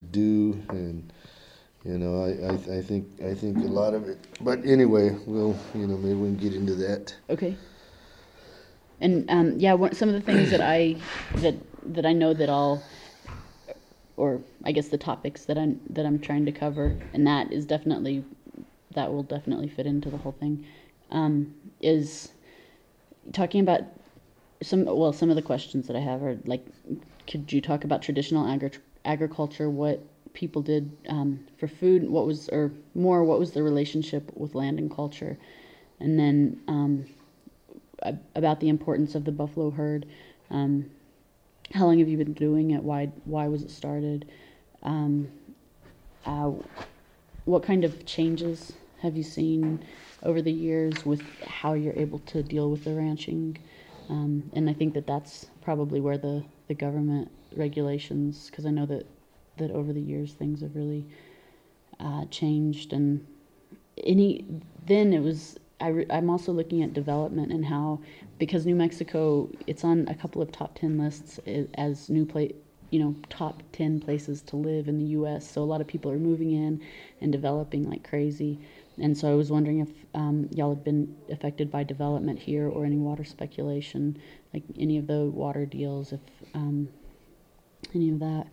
do, and I think a lot of it. But anyway, we'll maybe we can get into that. Okay. And some of the things that I know that I'll, or I guess the topics that I'm trying to cover, and that will definitely fit into the whole thing, is talking about some of the questions that I have are like, could you talk about traditional agriculture, what people did for food, what was the relationship with land and culture, and then about the importance of the buffalo herd. How long have you been doing it? Why was it started? What kind of changes have you seen over the years with how you're able to deal with the ranching? And I think that's probably where the government regulations, because I know that over the years things have really changed. And I'm also looking at development and how, because New Mexico, it's on a couple of top 10 lists as top 10 places to live in the U.S. So a lot of people are moving in and developing like crazy. And so I was wondering if y'all have been affected by development here or any water speculation, like any of the water deals, if any of that.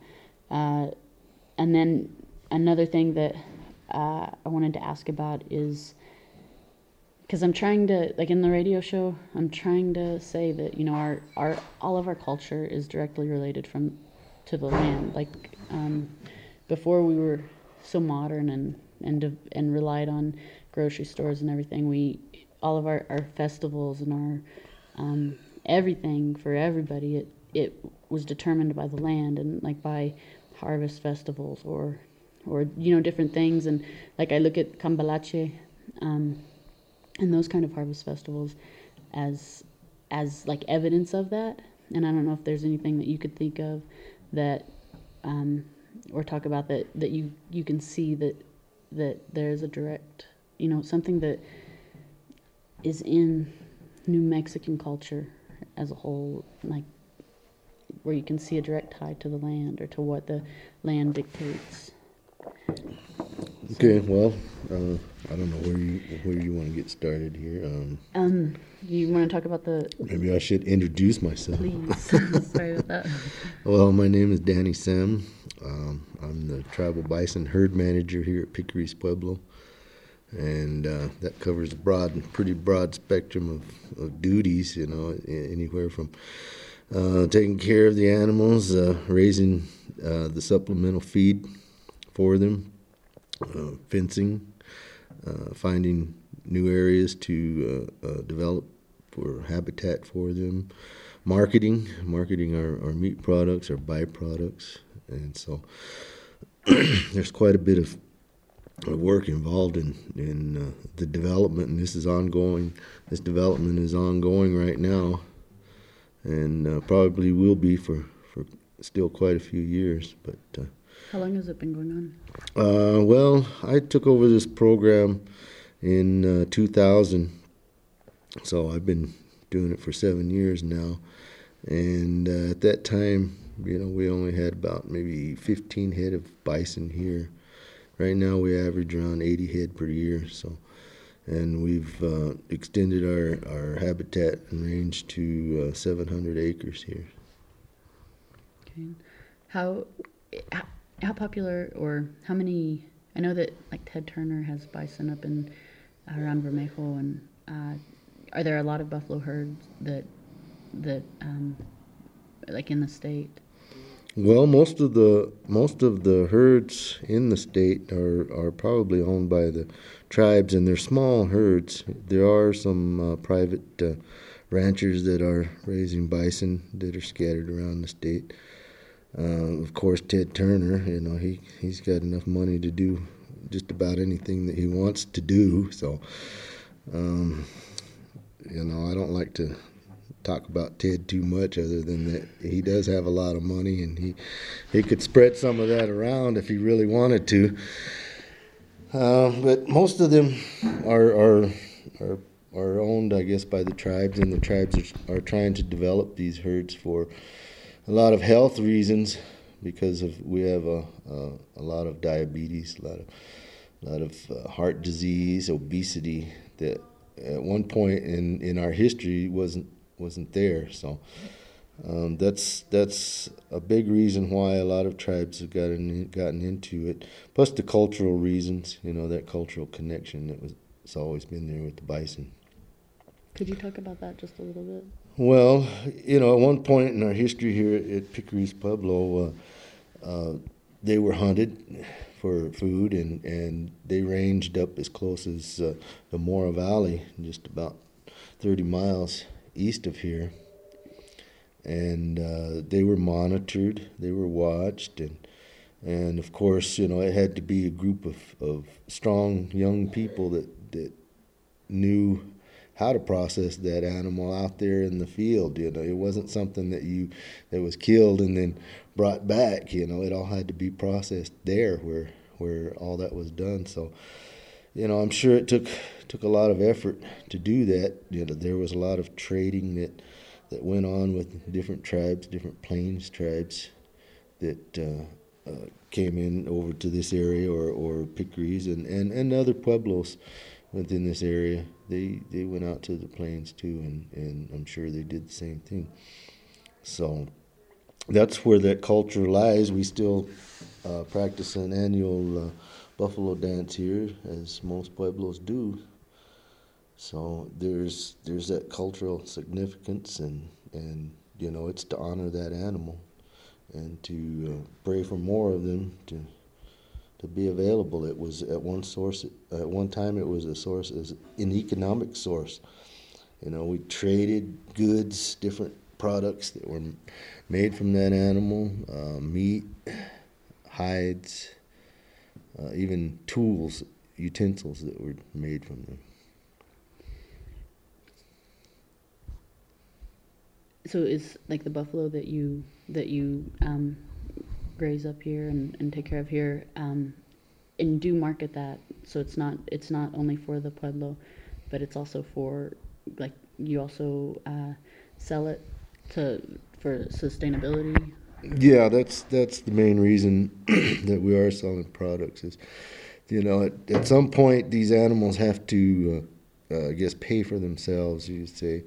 And then another thing that I wanted to ask about is, because I'm trying to, like in the radio show, I'm trying to say that our all of our culture is directly related to the land. Like before we were so modern and relied on grocery stores and everything, all of our festivals and our everything for everybody, it was determined by the land and like by harvest festivals or different things. And like I look at Cambalache and those kind of harvest festivals as like evidence of that. And I don't know if there's anything that you could think of that or talk about that you can see that there's a direct, something that is in New Mexican culture as a whole, like where you can see a direct tie to the land or to what the land dictates. Okay, well, I don't know where you want to get started here. You want to talk about the? Maybe I should introduce myself. Please. Sorry about that. Well, my name is Danny Sem. I'm the tribal bison herd manager here at Picaris Pueblo, and that covers a pretty broad spectrum of duties. Anywhere from taking care of the animals, raising the supplemental feed for them, fencing, finding new areas to develop for habitat for them, marketing our meat products, our byproducts, and so there's quite a bit of work involved in the development, and this is ongoing. This development is ongoing right now, and probably will be for still quite a few years. But how long has it been going on? Well, I took over this program in 2000, so I've been doing it for 7 years now. And at that time, we only had about maybe 15 head of bison here. Right now, we average around 80 head per year. So, and we've extended our habitat and range to 700 acres here. Okay, how popular or how many? I know that like Ted Turner has bison up in around Bermejo, and are there a lot of buffalo herds that like in the state? Well, most of the herds in the state are probably owned by the tribes, and they're small herds. There are some private ranchers that are raising bison that are scattered around the state. Of course, Ted Turner, he's got enough money to do just about anything that he wants to do. So, I don't like to talk about Ted too much, other than that he does have a lot of money, and he could spread some of that around if he really wanted to. But most of them are owned, I guess, by the tribes, and the tribes are trying to develop these herds for a lot of health reasons, because of we have a lot of diabetes, a lot of heart disease, obesity that at one point in our history wasn't there. So that's a big reason why a lot of tribes have gotten into it. Plus the cultural reasons, that cultural connection it's always been there with the bison. Could you talk about that just a little bit? Well, at one point in our history here at Pickery's Pueblo, they were hunted for food, and they ranged up as close as the Mora Valley, just about 30 miles east of here. And they were monitored, they were watched, and of course, it had to be a group of strong young people that knew how to process that animal out there in the field. It wasn't something that was killed and then brought back. It all had to be processed there where all that was done. So, I'm sure it took a lot of effort to do that. There was a lot of trading that went on with different tribes, different plains tribes that came in over to this area or Pickeries and other pueblos within this area. They went out to the plains too, and I'm sure they did the same thing. So that's where that culture lies. We still practice an annual buffalo dance here, as most pueblos do. So there's that cultural significance, and it's to honor that animal and to pray for more of them to be available. It was at one time it was an economic source. We traded goods, different products that were made from that animal, meat, hides, even tools, utensils that were made from them. So is like the buffalo that you graze up here and take care of here, and do market that, so it's not only for the Pueblo, but it's also for, like, you also sell it for sustainability. Yeah, that's the main reason that we are selling products is, at some point these animals have to, I guess, pay for themselves. You say,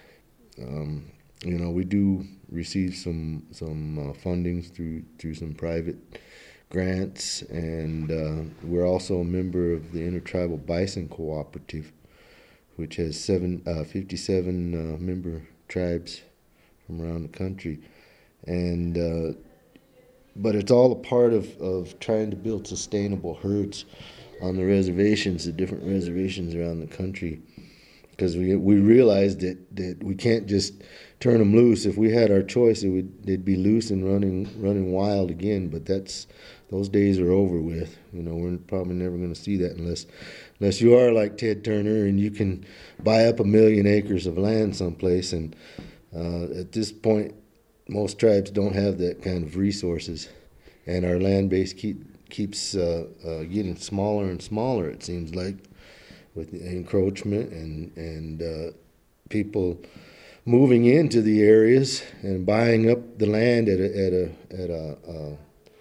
we do receive some fundings through some private grants, and we're also a member of the Intertribal Bison Cooperative, which has 57 member tribes from around the country, and but it's all a part of trying to build sustainable herds on the reservations, the different reservations around the country, because we realized that we can't just turn them loose. If we had our choice, they'd be loose and running wild again. But those days are over with. We're probably never going to see that unless you are like Ted Turner and you can buy up 1 million acres of land someplace. And at this point, most tribes don't have that kind of resources, and our land base keeps getting smaller and smaller. It seems like, with the encroachment and people moving into the areas and buying up the land at a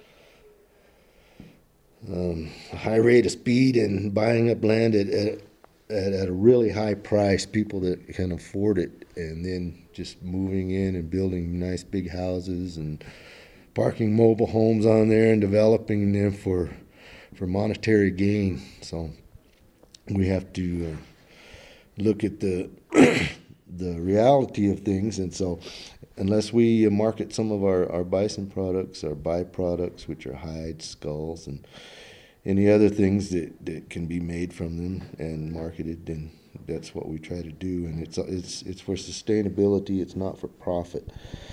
high rate of speed, and buying up land at a really high price. People that can afford it, and then just moving in and building nice big houses and parking mobile homes on there and developing them for monetary gain. So we have to look at the the reality of things, and so unless we market some of our bison products, our byproducts, which are hides, skulls, and any other things that can be made from them and marketed, then that's what we try to do. And it's for sustainability. It's not for profit.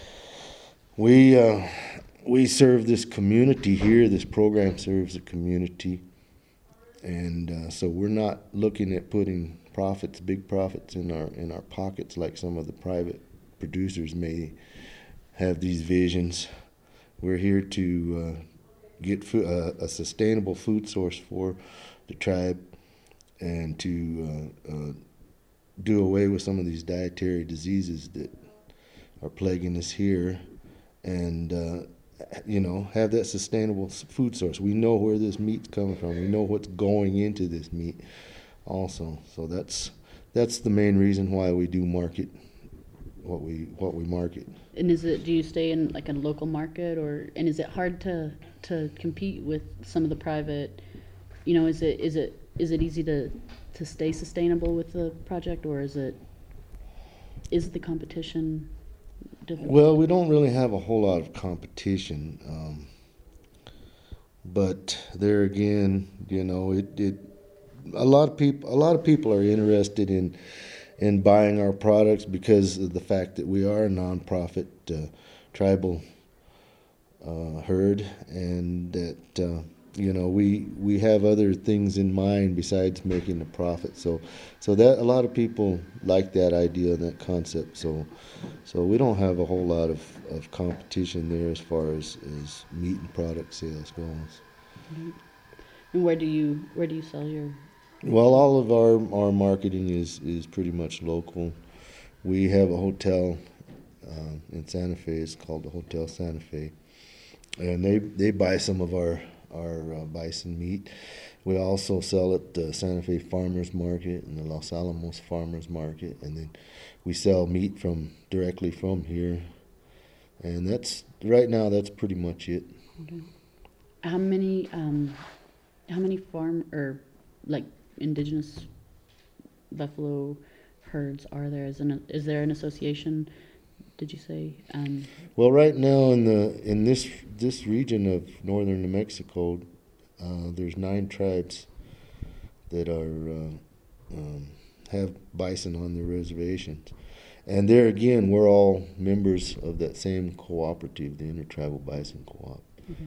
We serve this community here. This program serves the community, and so we're not looking at putting big profits in our pockets like some of the private producers may have these visions. We're here to get a sustainable food source for the tribe, and to do away with some of these dietary diseases that are plaguing us here, and have that sustainable food source. We know where this meat's coming from. We know what's going into this meat also. So that's the main reason why we do market what we market. And do you stay in like a local market, and is it hard to compete with some of the private, is it easy to stay sustainable with the project, or is the competition difficult? Well, we don't really have a whole lot of competition, but there again, a lot of people are interested in buying our products because of the fact that we are a nonprofit tribal herd, and that we have other things in mind besides making a profit. So that a lot of people like that idea and that concept. So we don't have a whole lot of competition there as far as meat and product sales goes. Mm-hmm. And where do you sell your? Well, all of our marketing is pretty much local. We have a hotel in Santa Fe. It's called the Hotel Santa Fe, and they buy some of our bison meat. We also sell at the Santa Fe Farmers Market and the Los Alamos Farmers Market, and then we sell meat directly from here. And right now that's pretty much it. Okay. How many farm or like indigenous buffalo herds are there? Is there an association? Did you say? Well, right now in this region of northern New Mexico, there's 9 tribes that have bison on their reservations, and there again, we're all members of that same cooperative, the Intertribal Bison Co-op. Okay.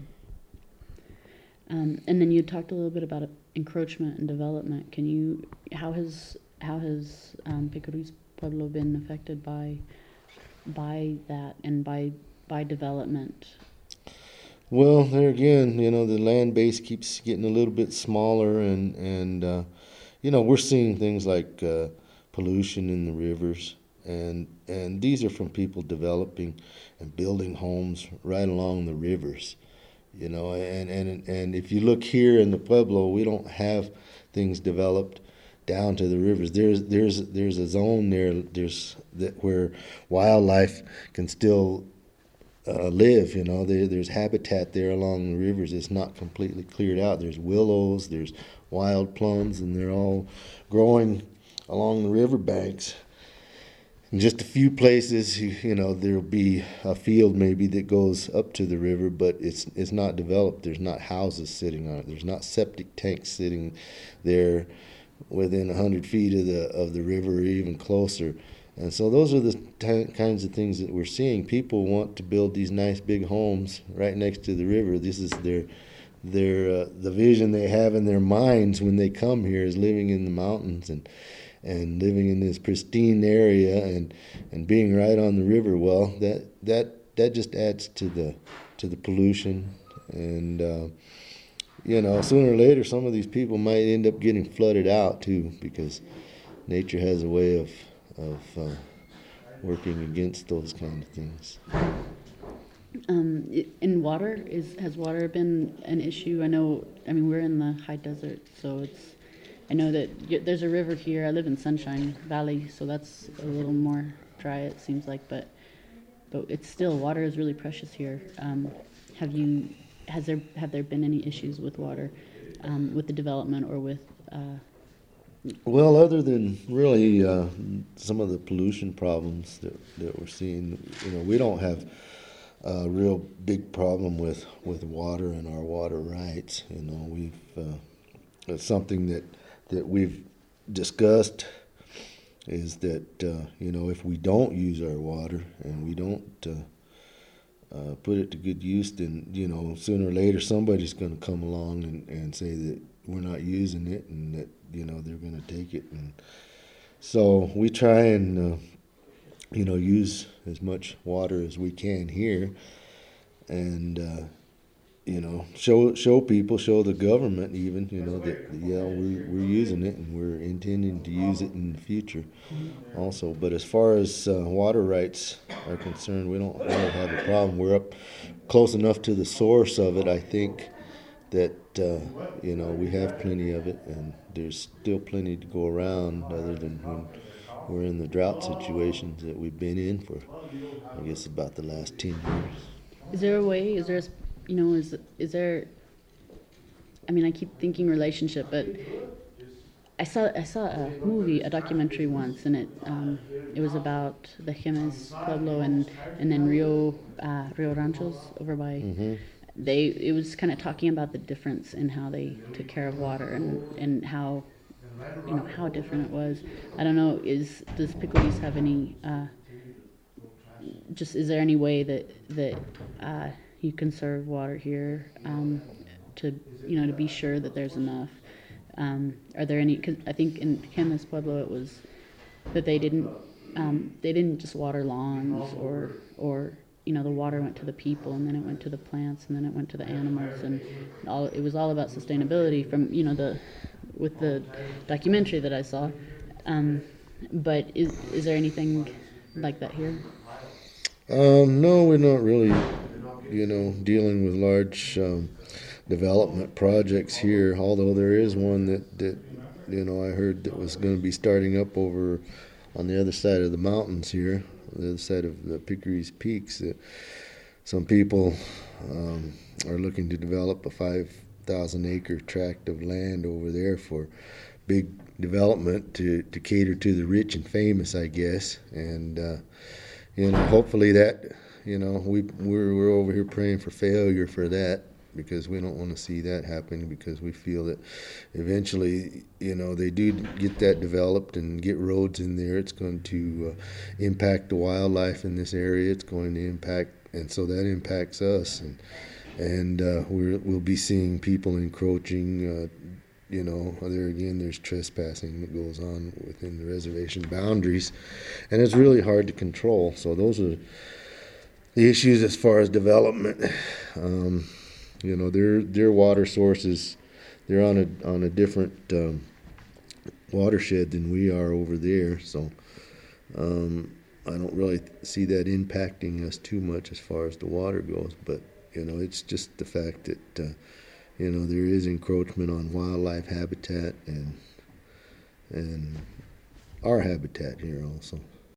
And then you talked a little bit about encroachment and development. How has Pico Ruiz Pueblo been affected by that and by development? Well, there again, the land base keeps getting a little bit smaller, and we're seeing things like pollution in the rivers, and these are from people developing and building homes right along the rivers. And if you look here in the Pueblo, we don't have things developed down to the rivers. There's a zone there. Where wildlife can still live. There's habitat there along the rivers. It's not completely cleared out. There's willows. There's wild plums, and they're all growing along the riverbanks. In just a few places, there'll be a field maybe that goes up to the river, but it's not developed. There's not houses sitting on it. There's not septic tanks sitting there within 100 feet of the river or even closer. And so those are the kinds of things that we're seeing. People want to build these nice big homes right next to the river. This is the vision they have in their minds when they come here, is living in the mountains and living in this pristine area and being right on the river. Well, that just adds to the pollution, and sooner or later some of these people might end up getting flooded out too, because nature has a way of working against those kind of things. In water, has water been an issue? We're in the high desert, so I know that there's a river here. I live in Sunshine Valley, so that's a little more dry, it seems like, but it's still, water is really precious here. Have there been any issues with water, with the development or with? Well, other than really some of the pollution problems that we're seeing, we don't have a real big problem with water and our water rights. It's something that we've discussed, is that if we don't use our water and we don't put it to good use, then sooner or later somebody's going to come along and say that we're not using it, and that they're going to take it. And so we try and use as much water as we can here, and show people, show the government even, that yeah, we're using it and we're intending to use it in the future also. But as far as water rights are concerned, we don't really have a problem. We're up close enough to the source of it, I think, that we have plenty of it, and there's still plenty to go around, other than when we're in the drought situations that we've been in for, I guess, about the last 10 years. Is there a way? Is there, is there? I mean, I keep thinking relationship, but I saw a movie, a documentary once, and it was about the Jemez Pueblo and then Rio Ranchos over by. Mm-hmm. It was kind of talking about the difference in how they took care of water and how how different it was. I don't know. Does Pickleys have any? Is there any way that you conserve water here to to be sure that there's enough? Are there any? Cause I think in Jemez Pueblo it was that they didn't just water lawns or the water went to the people, and then it went to the plants, and then it went to the animals, and it was all about sustainability from with the documentary that I saw. But is there anything like that here? No, we're not really, dealing with large development projects here. Although there is one that I heard that was going to be starting up over on the other side of the mountains here, the other side of the Pickery's Peaks. That some people are looking to develop a 5,000-acre tract of land over there for big development to cater to the rich and famous, I guess. And hopefully that, we're over here praying for failure for that, because we don't want to see that happen, because we feel that eventually, they do get that developed and get roads in there. It's going to impact the wildlife in this area. It's going to impact, and so that impacts us. And we'll be seeing people encroaching. There again, there's trespassing that goes on within the reservation boundaries, and it's really hard to control. So those are the issues as far as development. Their water sources, they're on a different watershed than we are over there. So I don't really see that impacting us too much as far as the water goes. But it's just the fact that there is encroachment on wildlife habitat and our habitat here also.